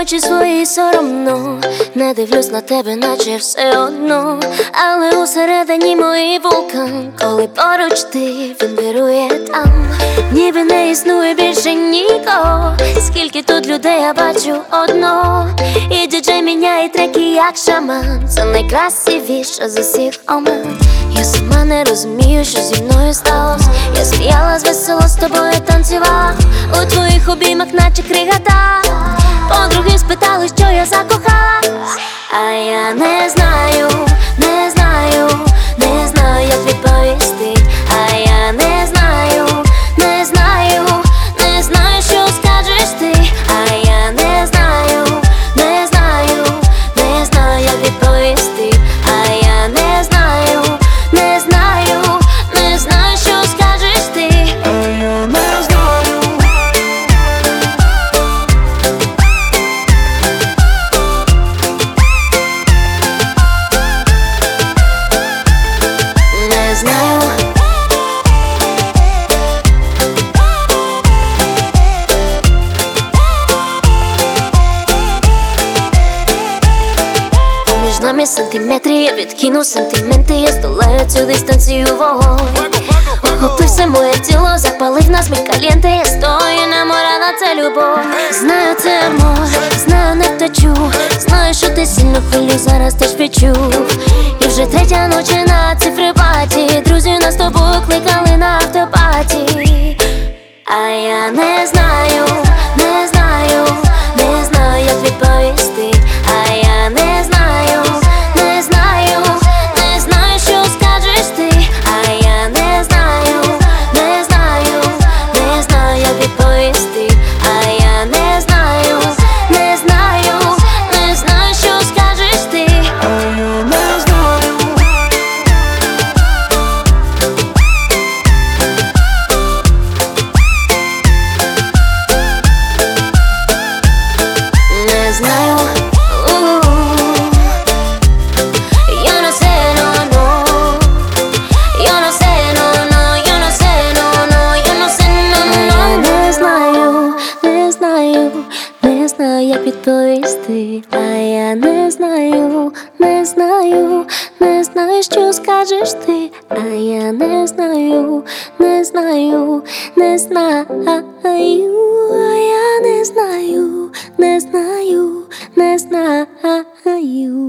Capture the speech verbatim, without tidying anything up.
очі свої соромно, не дивлюсь на тебе, наче все одно. Але усередині моїй вулкан, коли поруч ти, він вирує там, ніби не існує більше нікого. Скільки тут людей, я бачу одно. І діджей міняє треки, як шаман. Це найкрасивіше з усіх оман. Я сама не розумію, що зі мною сталось. Я сміялась весело, з тобою танцювала, у твоїх обіймах наче кригота. Подруги спитали, що я закохалась, а я не знаю, не знаю, не знаю, як відповісти. А я не знаю, не знаю, не знаю, що скажеш ти. А я не знаю, не знаю, не знаю, як відповісти. А я не знаю, не знаю, не знаю, що скажеш ти. А я не знаю. Не знаю. Поміж нами сантиметри, я відкину сантименти, я здолаю цю дистанцію вогонь. Охопив все моє тіло, запалив нас ми калєнте. Я стою наморана, це любов. Знаю, це море, знаю, не втечу. Знаю, що ти сильно хвилю, зараз теж відчув. І вже третя ночі на цифрипаті. Друзі нас з тобою кликали на автопаті. А я не знаю, не знаю, не знаю, як відповісти. А я не знаю, не знаю, не знаю, що скажеш ти. А я не знаю, не знаю, не знаю, як відповісти. А я не знаю, не знаю, не знаю, що скажеш ти. А я не знаю. Не знаю. Yo no sé, no, no. Yo no sé, no, no. Yo no sé, no, no. Yo no sé, no, no. Не знаю, не знаю, не знаю, як відповісти. А я не знаю, не знаю, не знаю, що скажеш ти. А я не знаю, не знаю, не знаю. А я не знаю, не знаю, не знаю.